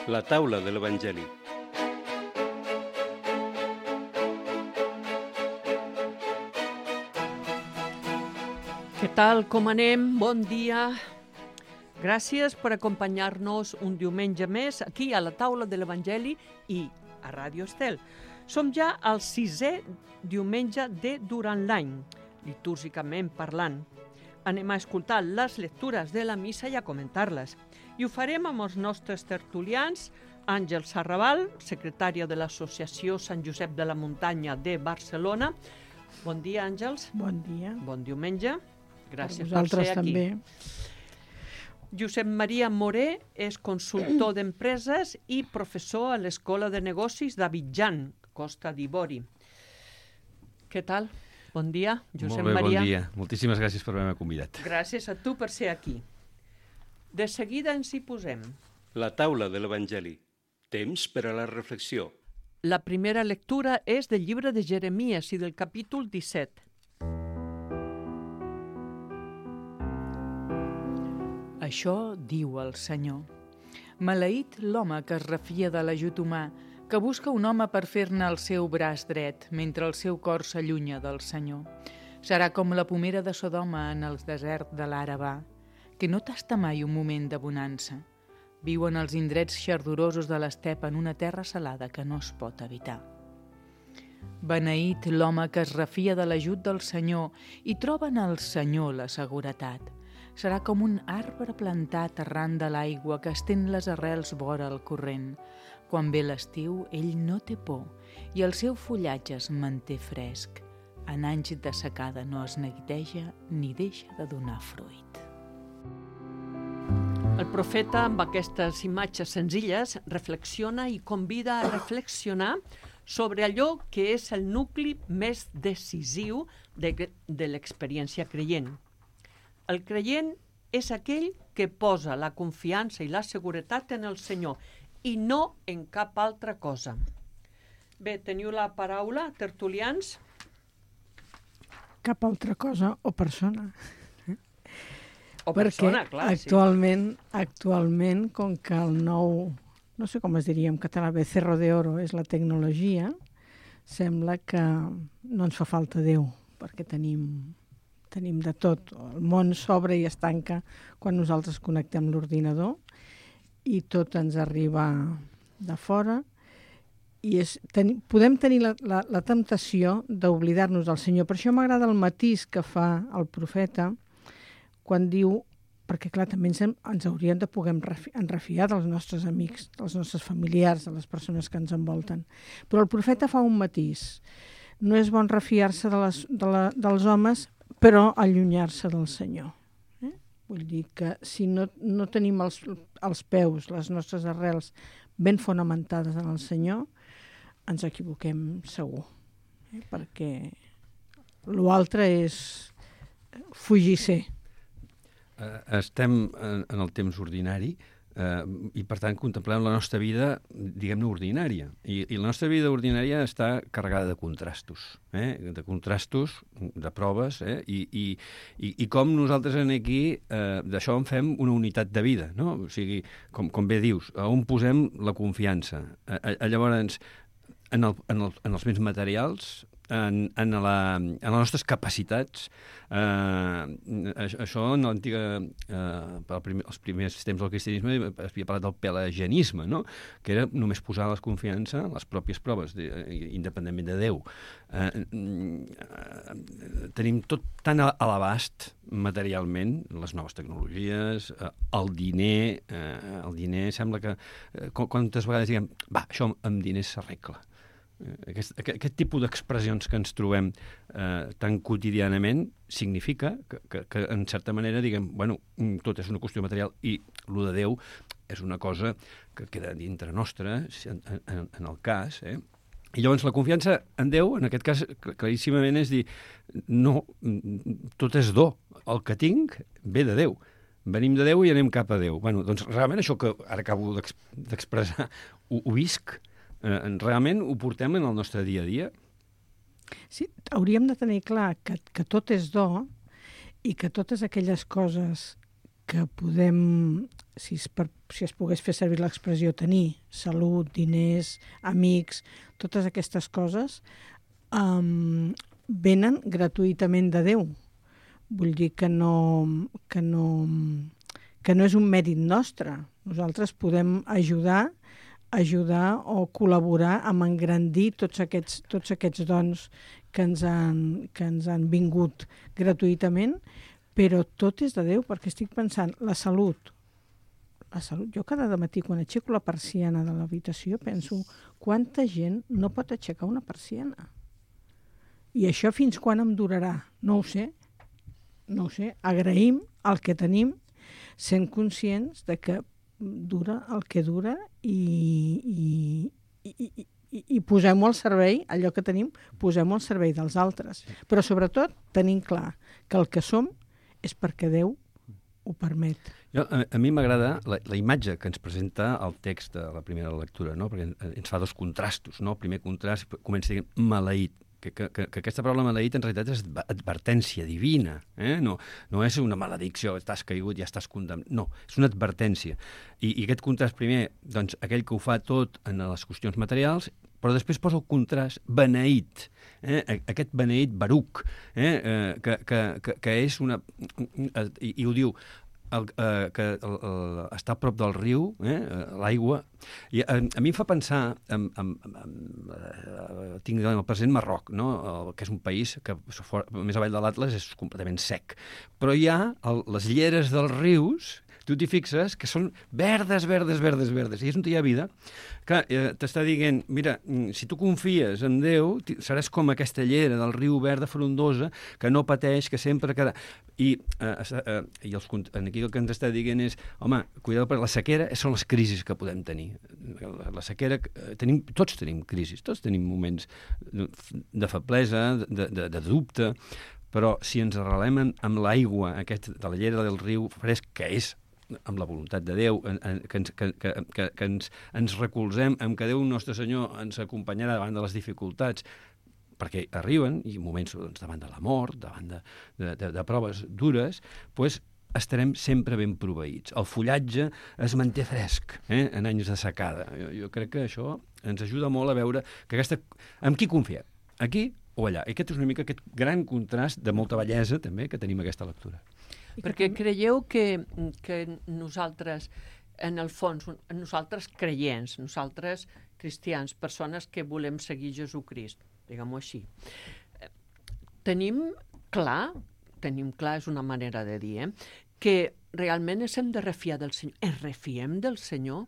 La taula de l'Evangeli. Què tal, com anem? Bon dia. Gràcies per acompanyar-nos un diumenge més aquí a la taula de l'Evangeli i a Ràdio Estel. Som ja al 6è diumenge de durant l'any, litúrgicament parlant. Anem a escoltar les lectures de la missa i a comentar-les. I ho farem amb els nostres tertulians, Àngel Sarrabal, secretària de l'Associació Sant Josep de la Muntanya de Barcelona. Bon dia, Àngels. Bon dia. Bon diumenge. Gràcies per vosaltres ser aquí. També. Josep Maria Moré és consultor d'empreses i professor a l'Escola de Negocis d'Abidjan, Costa d'Ivori. Què tal? Bon dia, Josep Molt bé, Maria. bon dia. Moltíssimes gràcies per haver-me convidat. Gràcies a tu per ser aquí. De seguida ens hi posem. La taula de l'Evangeli. Temps per a la reflexió. La primera lectura és del llibre de Jeremies i del capítol 17. Això diu el Senyor. Maleït l'home que es refia de l'ajut humà, que busca un home per fer-ne el seu braç dret, mentre el seu cor s'allunya del Senyor. Serà com la pomera de Sodoma en el desert de l'Àraba, que no tasta mai un moment de bonança. Viu en els indrets xardorosos de l'estepa en una terra salada que no es pot evitar. Beneït l'home que es refia de l'ajut del Senyor i troba en el Senyor la seguretat. Serà com un arbre plantat arran de l'aigua que estén les arrels vora el corrent. Quan ve l'estiu, ell no té por i el seu fullatge es manté fresc. En anys de secada no es neguiteja ni deixa de donar fruit. El profeta, amb aquestes imatges senzilles, reflexiona i convida a reflexionar sobre allò que és el nucli més decisiu de l'experiència creient. El creient és aquell que posa la confiança i la seguretat en el Senyor i no en cap altra cosa. Bé, teniu la paraula, tertulians? Cap altra cosa o persona. O persona, clar, actualment, com que el nou, no sé com es diria en català, becerro de oro és la tecnologia, sembla que no ens fa falta Déu, perquè tenim de tot. El món s'obre i es tanca quan nosaltres connectem l'ordinador i tot ens arriba de fora i podem tenir la temptació d'oblidar-nos del Senyor. Per això m'agrada el matís que fa el profeta quan diu, perquè clar, també ens hauríem de poder enrefiar dels nostres amics, dels nostres familiars, de les persones que ens envolten. Però el profeta fa un matís. No és bon refiar-se dels homes, però allunyar-se del Senyor. Vull dir que si no tenim els peus, les nostres arrels ben fonamentades en el Senyor, ens equivoquem segur. Perquè l'altre és fugir-se. Estem en el temps ordinari i, per tant, contemplem la nostra vida, diguem-ne, ordinària. I la nostra vida ordinària està carregada de contrastos, de contrastos, de proves, i com nosaltres aquí d'això en fem una unitat de vida, no? O sigui, com bé dius, on posem la confiança? Llavors, en els béns materials, en les nostres capacitats. Això en l'antiga, els primers temps del cristianisme es havia parlat del pelagianisme, no? Que era només posar la confiança en les pròpies proves, independentment de Déu. Tenim tot tan a l'abast materialment, les noves tecnologies, el diner sembla que quantes vegades diguem, això amb diners s'arregla. Aquest tipus d'expressions que ens trobem tan quotidianament significa que en certa manera diguem, tot és una qüestió material i el de Déu és una cosa que queda dintre nostra, en el cas. I llavors la confiança en Déu, en aquest cas, claríssimament és dir, no, tot és do. El que tinc ve de Déu. Venim de Déu i anem cap a Déu. Doncs realment això que ara acabo d'expressar ho visc. Realment ho portem en el nostre dia a dia? Sí, hauríem de tenir clar que tot és do i que totes aquelles coses que podem, si es pogués fer servir l'expressió tenir, salut, diners, amics, totes aquestes coses, venen gratuïtament de Déu. Vull dir que no és un mèrit nostre. Nosaltres podem ajudar o col·laborar amb engrandir tots aquests dons que ens han vingut gratuïtament, però tot és de Déu, perquè estic pensant, la salut. Jo cada matí quan aixeco la persiana de l'habitació penso quanta gent no pot aixecar una persiana. I això fins quan em durarà? No ho sé. Agraïm el que tenim sent conscients de que dura el que dura i posem-ho al servei, allò que tenim, posem-ho al servei dels altres. Però sobretot tenim clar que el que som és perquè Déu ho permet. A mi m'agrada la imatge que ens presenta el text de la primera lectura, no? Perquè ens fa dos contrastos. No? El primer contrast comença dient maleït, que aquesta paraula maleït en realitat és advertència divina. No és una maledicció, estàs caigut i ja estàs condemnat. No, és una advertència. I aquest contrast primer, doncs, aquell que ho fa tot en les qüestions materials, però després posa el contrast beneït, aquest beneït Baruc, que és una... I ho diu, que està a prop del riu, l'aigua, i a mi em fa pensar, tinc el present Marroc, no? Que és un país que més avall de l'Atles és completament sec, però hi ha les lleres dels rius, tu t'hi fixes, que són verdes, i és on hi ha vida, que t'està dient, mira, si tu confies en Déu, seràs com aquesta llera del riu verda frondosa, que no pateix, que sempre queda... I aquí el que ens està dient és, home, cuidado, perquè la sequera són les crisis que podem tenir. La sequera, tots tenim crisis, tots tenim moments de feblesa, de dubte, però si ens arrelem amb l'aigua de la llera del riu fresc, que és amb la voluntat de Déu, que ens recolzem amb que Déu nostre Senyor ens acompanyarà davant de les dificultats, perquè arriben, i moments davant de la mort, davant de proves dures, doncs estarem sempre ben proveïts. El fullatge es manté fresc en anys de secada. Jo crec que això ens ajuda molt a veure que amb qui confiem, aquí o allà. I aquest és una mica aquest gran contrast de molta bellesa també que tenim aquesta lectura. Perquè creieu que nosaltres, en el fons, nosaltres creients, nosaltres cristians, persones que volem seguir Jesucrist, diguem-ho així, tenim clar, és una manera de dir, que realment ens hem de refiar del Senyor. Ens refiem del Senyor?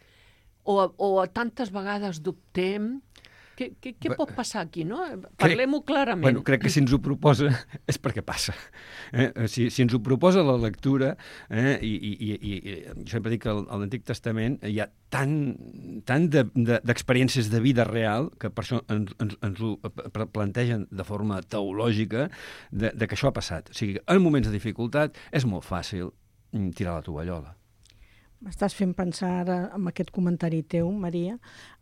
O tantes vegades dubtem? Què pot passar aquí, no? Parlem-ho clarament. Bueno, crec que si ens ho proposa és perquè passa. Si ens ho proposa la lectura, i jo sempre dic que a l'Antic Testament hi ha tant d'experiències de vida real que per això ens ho plantegen de forma teològica de que això ha passat. O sigui, en moments de dificultat és molt fàcil tirar la tovallola. M'estàs fent pensar ara, amb aquest comentari teu, Maria,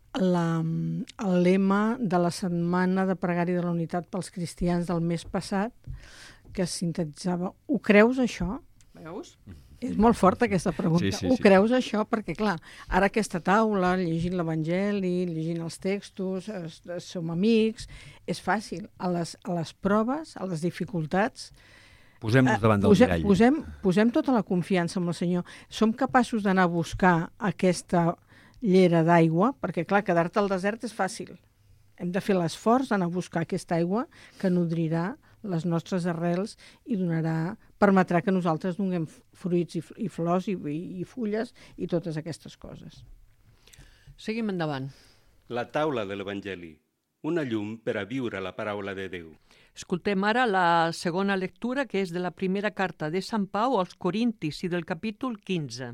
el lema de la setmana de pregària de la unitat pels cristians del mes passat, que sintetitzava, ho creus això? Veus? És molt forta aquesta pregunta. Sí. Ho creus això? Perquè, clar, ara aquesta taula, llegint l'Evangeli, llegint els textos, som amics, és fàcil. A les proves, a les dificultats... Posem-nos davant del mirall. Posem tota la confiança en el Senyor. Som capaços d'anar a buscar aquesta llera d'aigua, perquè, clar, quedar-te al desert és fàcil. Hem de fer l'esforç d'anar a buscar aquesta aigua que nodrirà les nostres arrels i permetrà que nosaltres donem fruits i flors i fulles i totes aquestes coses. Seguim endavant. La taula de l'Evangeli, una llum per a viure la paraula de Déu. Escoltem ara la segona lectura, que és de la primera carta de Sant Pau als Corintis i del capítol 15.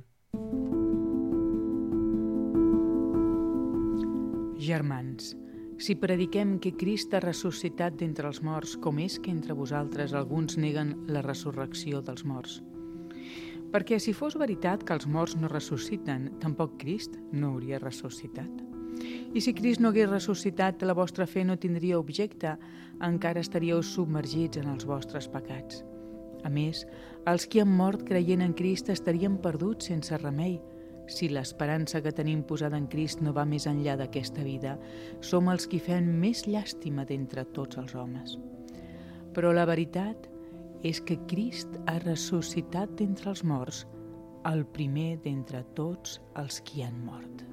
Germans, si prediquem que Crist ha ressuscitat d'entre els morts, com és que entre vosaltres alguns neguen la resurrecció dels morts? Perquè si fos veritat que els morts no ressusciten, tampoc Crist no hauria ressuscitat. I si Crist no hagués ressuscitat, la vostra fe no tindria objecte, encara estaríeu submergits en els vostres pecats. A més, els qui han mort creient en Crist estarien perduts sense remei. Si l'esperança que tenim posada en Crist no va més enllà d'aquesta vida, som els qui fem més llàstima d'entre tots els homes. Però la veritat és que Crist ha ressuscitat d'entre els morts, el primer d'entre tots els qui han mort.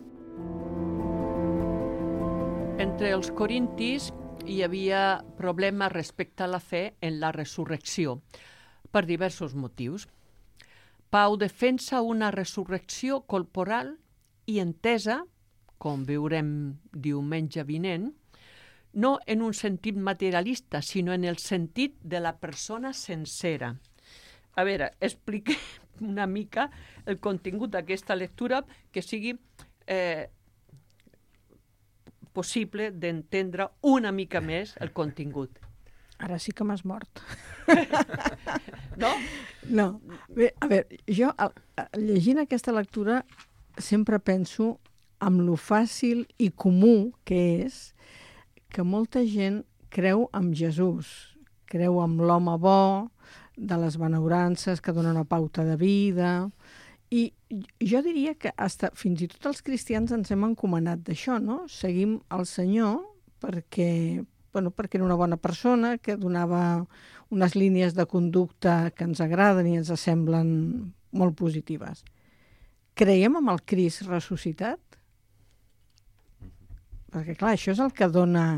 Entre els corintis hi havia problemes respecte a la fe en la resurrecció, per diversos motius. Pau defensa una resurrecció corporal i entesa, com veurem diumenge vinent, no en un sentit materialista, sinó en el sentit de la persona sencera. A veure, expliquem una mica el contingut d'aquesta lectura que sigui possible d'entendre una mica més el contingut. Ara sí que m'has mort. No? No. Bé, a veure, jo llegint aquesta lectura sempre penso en lo fàcil i comú que és que molta gent creu en Jesús, creu en l'home bo, de les benaurances que dona una pauta de vida, i jo diria que fins i tot els cristians ens hem encomanat d'això, no? Seguim el Senyor perquè era una bona persona, que donava unes línies de conducta que ens agraden i ens semblen molt positives. Creiem en el Crist ressuscitat? Perquè, clar, això és el que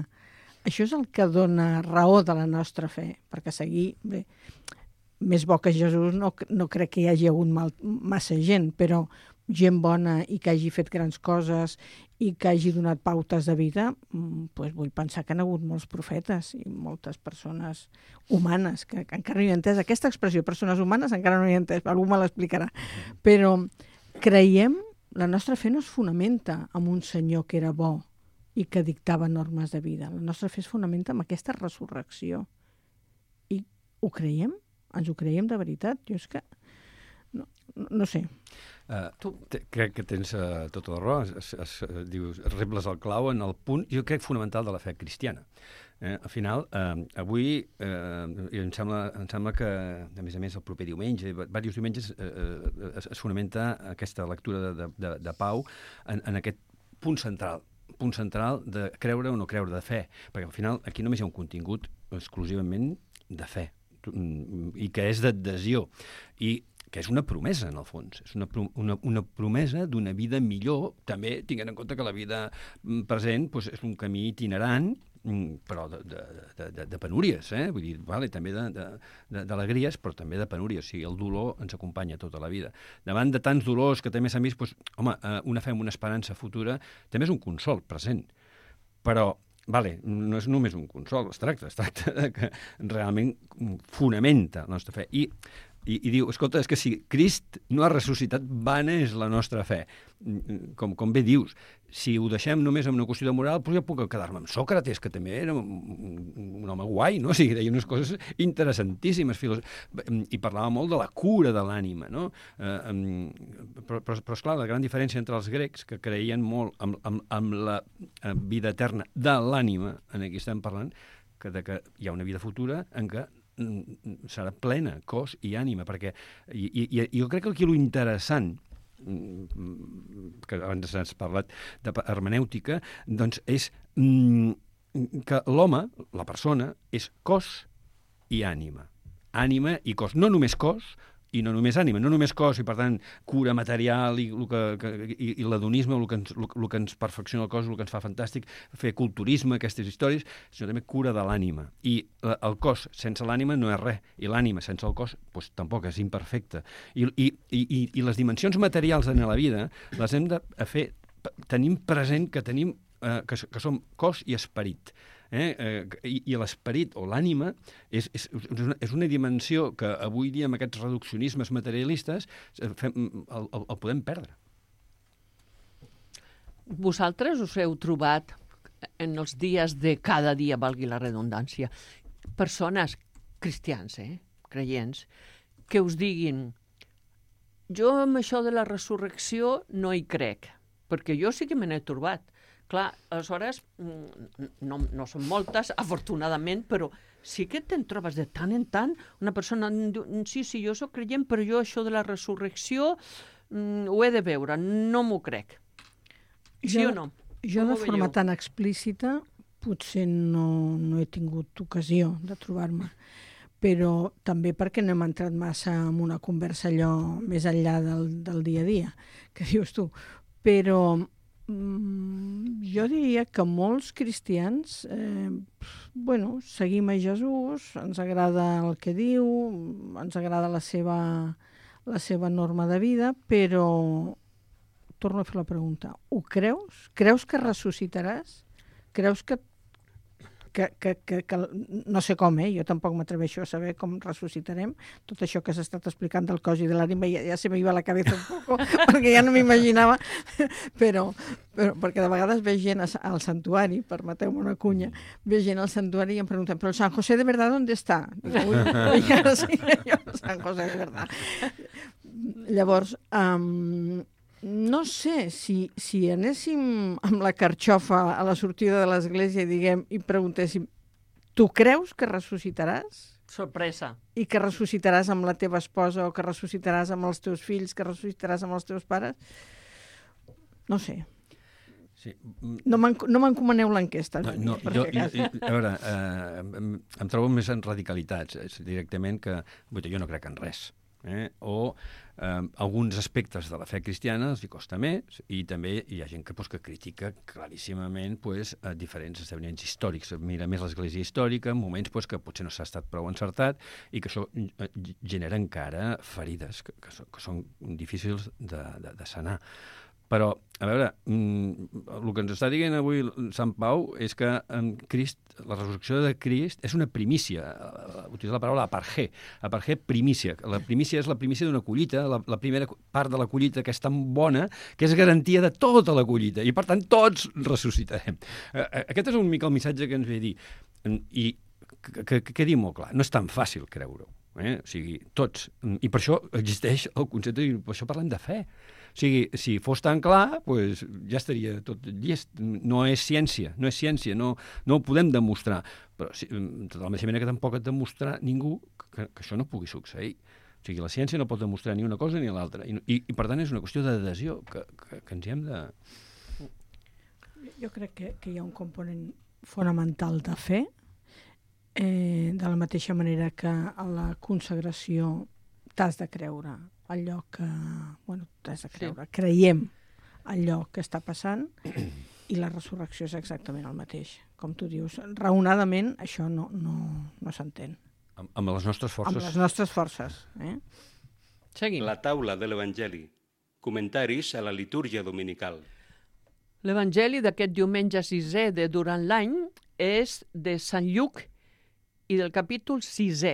dona raó de la nostra fe, perquè seguir... Bé, més bo que Jesús no crec que hi hagi hagut massa gent, però gent bona i que hagi fet grans coses i que hagi donat pautes de vida, doncs vull pensar que han hagut molts profetes i moltes persones humanes, que encara no hi he entès. Aquesta expressió, persones humanes, encara no hi he entès, algú me l'explicarà. Però creiem, la nostra fe no es fonamenta en un senyor que era bo i que dictava normes de vida. La nostra fe es fonamenta en aquesta resurrecció. I ho creiem? Ens ho creiem de veritat? Jo és que... No sé. Crec que tens tota la raó. Dius, rebles el clau en el punt, jo crec, fonamental de la fe cristiana. Al final, avui, em sembla que, a més, el proper diumenge, diversos diumenges, es fonamenta aquesta lectura de Pau en aquest punt central de creure o no creure, de fe. Perquè al final aquí només hi ha un contingut exclusivament de fe, i que és d'adhesió, i que és una promesa, en el fons. És una promesa d'una vida millor, també tinguent en compte que la vida present és un camí itinerant, però de penúries, vull dir, també d'alegries, però també de penúries. O sigui, el dolor ens acompanya tota la vida. Davant de tants dolors que també s'han vist, una fe amb una esperança futura també és un consol present. Però no és només un consol, es tracta de que realment fonamenta la nostra fe. I diu, escolta, és que si Crist no ha ressuscitat, vana és la nostra fe. Com bé dius, si ho deixem només en una qüestió de moral, jo puc quedar-me amb Sòcrates, que també era un home guai, no? O sigui, deia unes coses interessantíssimes. I parlava molt de la cura de l'ànima, no? Però esclar, la gran diferència entre els grecs, que creien molt amb la vida eterna de l'ànima, en aquí estem parlant, que hi ha una vida futura en què serà plena, cos i ànima, perquè jo crec que aquí lo interessant, que abans has parlat d'hermenèutica, doncs és que l'home, la persona, és cos i ànima. Ànima i cos. No només cos i no només ànima, no només cos i, per tant, cura material i l'hedonisme, el que ens perfecciona el cos, el que ens fa fantàstic, fer culturisme, aquestes històries, sinó també cura de l'ànima. I el cos sense l'ànima no és res, i l'ànima sense el cos tampoc és imperfecta. I les dimensions materials en la vida les hem de fer, tenim present que som cos i esperit. I l'esperit o l'ànima és una dimensió que avui dia amb aquests reduccionismes materialistes el podem perdre. Vosaltres us heu trobat en els dies de cada dia, valgui la redundància, persones cristians, creients, que us diguin jo amb això de la resurrecció no hi crec, perquè jo sí que me n'he trobat. Clar, aleshores, no són moltes, afortunadament, però sí que te'n trobes de tant en tant. Una persona diu, sí, jo sóc creient, però jo això de la resurrecció ho he de veure, no m'ho crec. Sí o no? Jo Com de ho forma veieu? tan explícita potser no he tingut ocasió de trobar-me, però també perquè no hem entrat massa en una conversa allò més enllà del dia a dia, que dius tu. Però jo diria que molts cristians seguim a Jesús, ens agrada el que diu, ens agrada la seva norma de vida, però torno a fer la pregunta, ho creus? Creus que ressuscitaràs? Creus que no sé com, jo tampoc m'atreveixo a saber com ressuscitarem. Tot això que s'ha estat explicant del cos i de l'ànima ja se me iba la cabeza un poco, perquè ja no m'imaginava, però perquè de vegades ve gent al santuari, permeteu-me una cunya, ve gent al santuari i em pregunten, però el San José de verdad ¿dónde está? Digo, uy, ara sí, jo, San José de verdad. Llavors, no sé, si anéssim amb la carxofa a la sortida de l'església i preguntéssim, tu creus que ressuscitaràs? Sorpresa. I que ressuscitaràs amb la teva esposa o que ressuscitaràs amb els teus fills, que ressuscitaràs amb els teus pares? No sé. Sí. No m'encomaneu l'enquesta. A veure, em trobo més en radicalitats, directament que jo no crec en res. O alguns aspectes de la fe cristiana els hi costa més, i també hi ha gent que critica claríssimament diferents esdeveniments històrics. Mira més l'Església històrica, en moments que potser no s'ha estat prou encertat i que això genera encara ferides que són difícils de sanar. Però, a veure, el que ens està dient avui Sant Pau és que la resurrecció de Crist és una primícia. Utilitza la paraula apargé. Apargé, primícia. La primícia és la primícia d'una collita, la primera part de la collita que és tan bona que és garantia de tota la collita. I, per tant, tots ressuscitarem. Aquest és un mica el missatge que ens ve a dir. I que quedi molt clar. No és tan fàcil creure-ho. O sigui, tots. I per això existeix el concepte, i per això parlem de fe. O sigui, si fos tan clar, ja estaria tot llest. No és ciència, no ho podem demostrar. Però de la mateixa manera que tampoc et demostrar ningú que això no pugui succeir. O sigui, la ciència no pot demostrar ni una cosa ni l'altra. I per tant, és una qüestió d'adhesió que ens hi hem de... Jo crec que hi ha un component fonamental de fe, de la mateixa manera que a la consagració t'has de creure allò que... t'has de creure. Sí. Creiem allò que està passant i la resurrecció és exactament el mateix. Com tu dius, raonadament això no s'entén. Amb les nostres forces. Amb les nostres forces. Seguim. La taula de l'Evangeli. Comentaris a la litúrgia dominical. L'Evangeli d'aquest diumenge 6è de durant l'any és de Sant Lluc i del capítol 6è.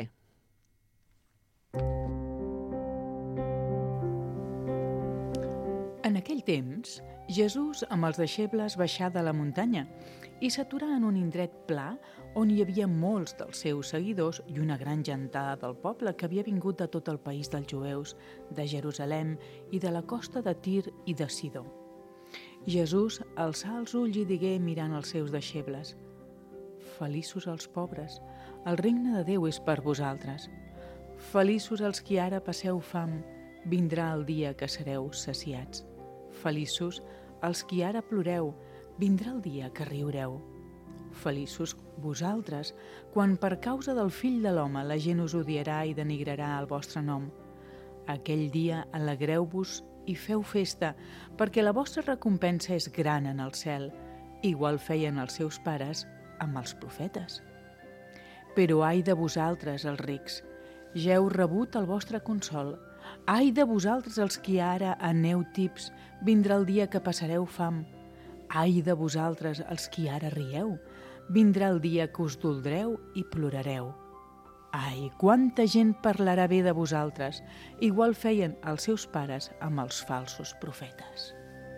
En aquell temps, Jesús amb els deixebles baixà de la muntanya i s'aturà en un indret pla on hi havia molts dels seus seguidors i una gran gentada del poble que havia vingut de tot el país dels jueus, de Jerusalem i de la costa de Tir i de Sidó. Jesús alçà els ulls i digué mirant els seus deixebles: Feliços els pobres, el regne de Déu és per vosaltres. Feliços els qui ara passeu fam, vindrà el dia que sereu saciats. Feliços els qui ara ploreu, vindrà el dia que riureu. Feliços vosaltres, quan per causa del Fill de l'Home la gent us odiarà i denigrarà el vostre nom. Aquell dia alegreu-vos i feu festa, perquè la vostra recompensa és gran en el cel. Igual feien els seus pares amb els profetes. Però ai de vosaltres, els rics, ja heu rebut el vostre consol. Ai de vosaltres els qui ara aneu tips, vindrà el dia que passareu fam. Ai de vosaltres els qui ara rieu, vindrà el dia que us doldreu i plorareu. Ai, quanta gent parlarà bé de vosaltres, igual feien els seus pares amb els falsos profetes.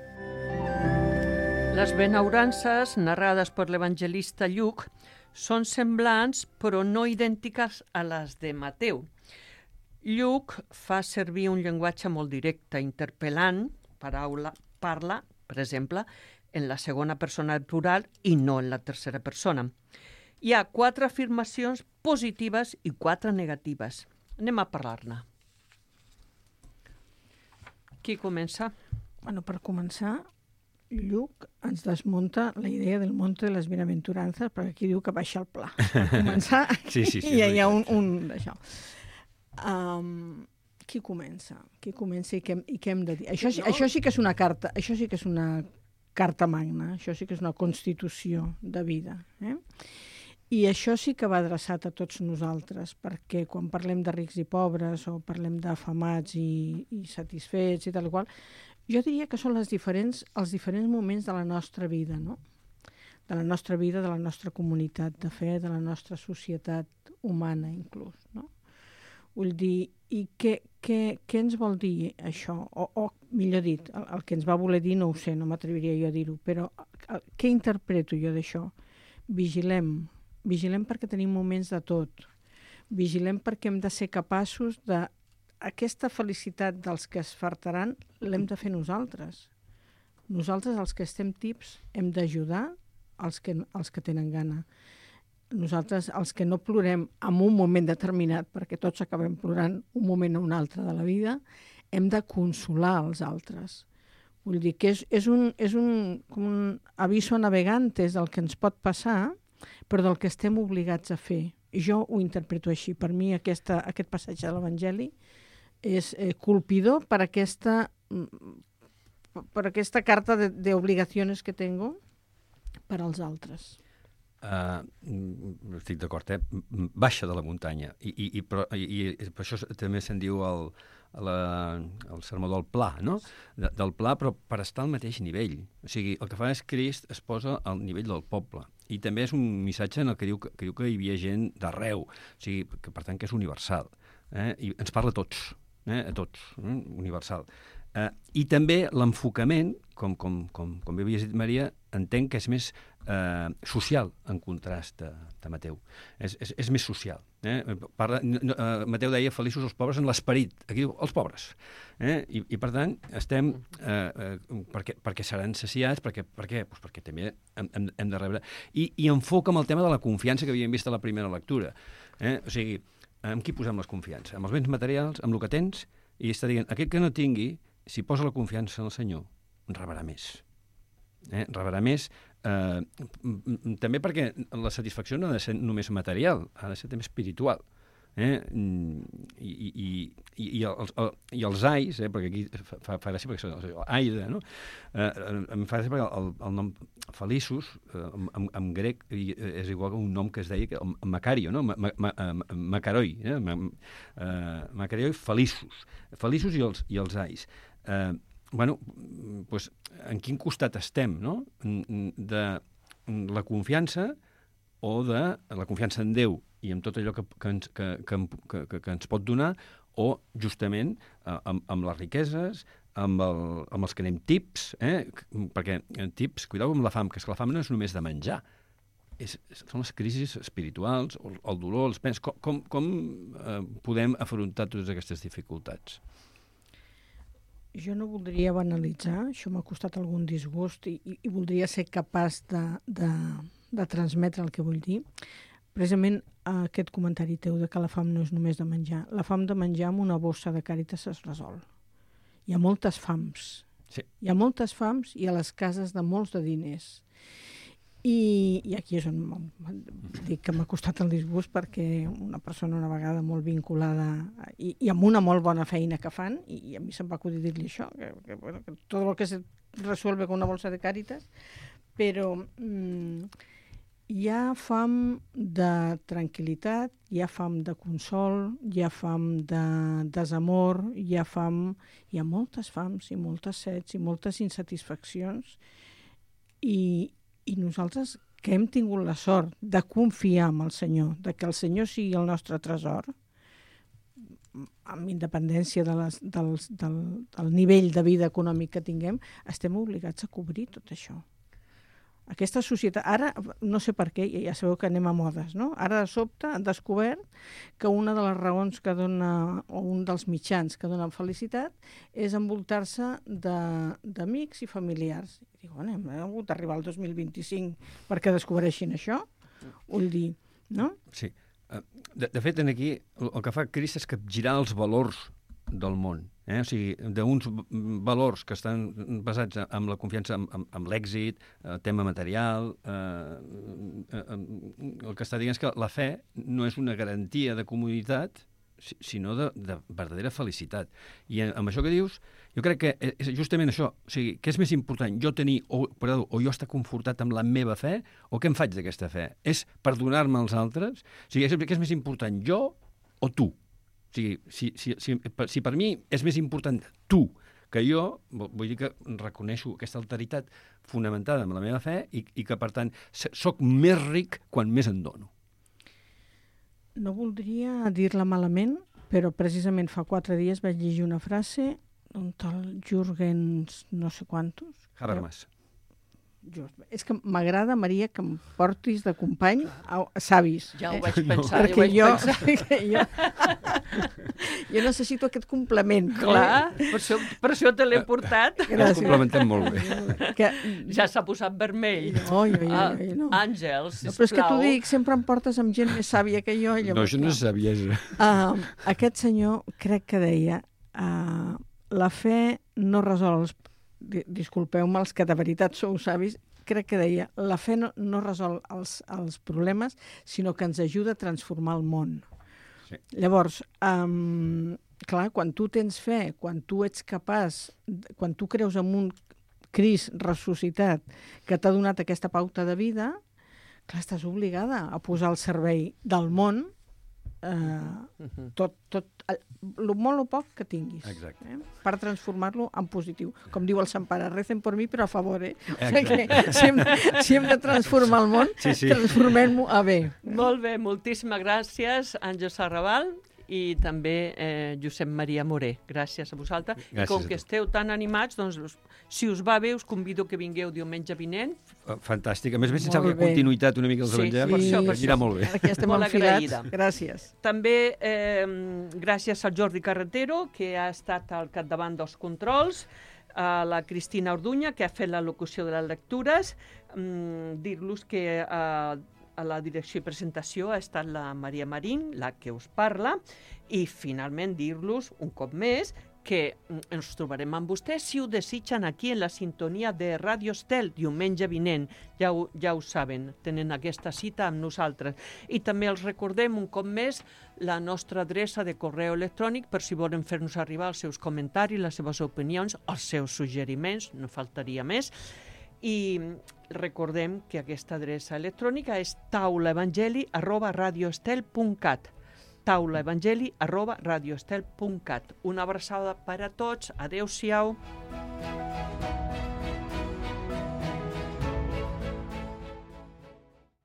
Les benaurances narrades per l'evangelista Lluc són semblants però no idèntiques a les de Mateu. Lluc fa servir un llenguatge molt directe, interpel·lant, parla, per exemple, en la segona persona plural i no en la tercera persona. Hi ha 4 afirmacions positives i 4 negatives. Anem a parlar-ne. Qui comença? Bueno, per començar, Lluc ens desmunta la idea del monte de les bienaventurances, perquè aquí diu que baixa el pla. Per començar, Sí, hi ha un d'això. Qui comença? Qui comença i què hem de dir? Això sí que és una carta, això sí que és una carta magna, això sí que és una constitució de vida. I això sí que va adreçat a tots nosaltres, perquè quan parlem de rics i pobres o parlem d'afamats i satisfets i tal qual, jo diria que són els diferents moments de la nostra vida, no? De la nostra vida, de la nostra comunitat de fe, de la nostra societat humana inclús, no? Vull dir, i què ens vol dir això? O millor dit, el que ens va voler dir no ho sé, no m'atreviria jo a dir-ho, però què interpreto jo d'això? Vigilem perquè tenim moments de tot. Vigilem perquè hem de ser capaços de... Aquesta felicitat dels que es fartaran l'hem de fer nosaltres. Nosaltres, els que estem tips, hem d'ajudar els que tenen gana. Nosaltres, els que no plorem en un moment determinat, perquè tots acabem plorant un moment o un altre de la vida, hem de consolar els altres. Vull dir que és com un aviso a navegantes del que ens pot passar, però del que estem obligats a fer. Jo ho interpreto així. Per mi aquest passatge de l'Evangeli és colpidor per aquesta carta de obligaciones que tengo per als altres. Estic d'acord, baixa de la muntanya i per això també se'n diu el sermó del pla, no? Del pla, però per estar al mateix nivell. O sigui, el que fa és Crist es posa al nivell del poble. I també és un missatge en el que diu que hi havia gent d'arreu, o sigui, que per tant que és universal. I ens parla a tots, universal. I també l'enfocament, com bé havies dit, Maria, entenc que és més social, en contrast de Mateu. És més social. Mateu deia feliços els pobres en l'esperit. Aquí diu els pobres. I per tant, estem... perquè seran saciats, per què? Pues perquè també hem de rebre... I enfoca amb el tema de la confiança que havíem vist a la primera lectura. O sigui, amb qui posem les confiances? Amb els béns materials, amb el que tens? I està dient, aquell que no tingui, si posa la confiança en el Senyor, rebrà més. Rebrà més, també perquè la satisfacció no ha de ser només material, ha de ser també espiritual. I els ais, perquè aquí fa gràcia perquè són aida, no? Em fa gràcia perquè el nom feliços, en grec, és igual que un nom que es deia Macario, no? Macaroi, Macaroi, feliços i els ais. Bueno, doncs, en quin costat estem, no? De la confiança o de la confiança en Déu i en tot allò que ens pot donar, o justament amb les riqueses, amb els que anem tips, perquè tips, cuideu amb la fam, que és que la fam no és només de menjar, són les crisis espirituals, el dolor, els pens. Com podem afrontar totes aquestes dificultats? Jo no voldria banalitzar, això m'ha costat algun disgust i voldria ser capaç de transmetre el que vull dir. Precisament aquest comentari teu de que la fam no és només de menjar. La fam de menjar amb una bossa de Càritas es resol. Hi ha moltes fams. Sí. Hi ha moltes fams i a les cases de molts de diners. I aquí és on dic que m'ha costat el disgust, perquè una persona una vegada molt vinculada i amb una molt bona feina que fan, i a mi se'm va acudir dir-li això, que tot el que se resuelve con una bolsa de Càritas, però hi ha fam de tranquil·litat, hi ha fam de consol, hi ha fam de desamor, hi ha moltes fams i moltes sets i moltes insatisfaccions, i nosaltres que hem tingut la sort de confiar en el Senyor, de que el Senyor sigui el nostre tresor, amb independència del nivell de vida econòmic que tinguem, estem obligats a cobrir tot això. Aquesta societat, ara, no sé per què, ja sabeu que anem a modes, no? Ara de sobte han descobert que una de les raons que dona, o un dels mitjans que donen felicitat, és envoltar-se d'amics i familiars. I dic, bueno, hem hagut d'arribar al 2025 perquè descobreixin això. vull dir, no? Sí. De fet, aquí el que fa Crist és capgirar els valors del món. O sigui, d'uns valors que estan basats en la confiança, en l'èxit, el tema material, el que està dient és que la fe no és una garantia de comoditat, sinó de verdadera felicitat. I amb això que dius, jo crec que és justament això. O sigui, què és més important, jo tenir, o jo estar confortat amb la meva fe, o què em faig d'aquesta fe? És perdonar-me als altres? O sigui, què és més important, jo o tu? O sigui, si per mi és més important tu que jo, vull dir que reconeixo aquesta alteritat fonamentada en la meva fe i que, per tant, sóc més ric quan més en dono. No voldria dir-la malament, però precisament fa 4 dies vaig llegir una frase d'un tal Jürgens no sé quantos. Habermas. És que m'agrada, Maria, que em portis de company a savis. Ja ho vaig pensar, Perquè jo necessito aquest complement. Clar, per això te l'he portat. Ens complementem molt bé. Ja s'ha posat vermell. No. Àngels, sisplau. Però és que t'ho dic, sempre em portes amb gent més sàvia que jo. No, això no és saviesa. Aquest senyor crec que deia la fe no resol els... Disculpeu-me, els que de veritat sou savis, crec que deia, la fe no resol els problemes, sinó que ens ajuda a transformar el món. Sí. Llavors, clar, quan tu tens fe, quan tu ets capaç, quan tu creus en un Crist ressuscitat que t'ha donat aquesta pauta de vida, clar, estàs obligada a posar al servei del món tot el molt o poc que tinguis, per transformar-lo en positiu. Com diu el Sant Pare, recen por mi, però a favor, Si hem de transformar el món, transformem-lo a bé. Molt bé, moltíssimes gràcies, Àngel Sarrabal, i també Josep Maria Moré. Gràcies a vosaltres. I com que esteu tan animats, doncs, si us va bé, us convido que vingueu diumenge vinent. Fantàstic. A més, sense que continuïtat una mica dels evangelis, anirà molt bé. Aquí estem enfilats. Gràcies. També gràcies al Jordi Carretero, que ha estat al capdavant dels controls, a la Cristina Orduña, que ha fet la locució de les lectures, dir-los que a la direcció i presentació ha estat la Maria Marín, la que us parla, i finalment dir-los un cop més que ens trobarem amb vostès si ho desitgen aquí en la sintonia de Ràdio Estel diumenge vinent. Ja ho saben, tenen aquesta cita amb nosaltres. I també els recordem un cop més la nostra adreça de correu electrònic per si volen fer-nos arribar els seus comentaris, les seves opinions, els seus suggeriments, no faltaria més. I recordem que aquesta adreça electrònica és taulaevangeli@radioestel.cat taulaevangeli@radioestel.cat. Una abraçada per a tots. Adéu-siau.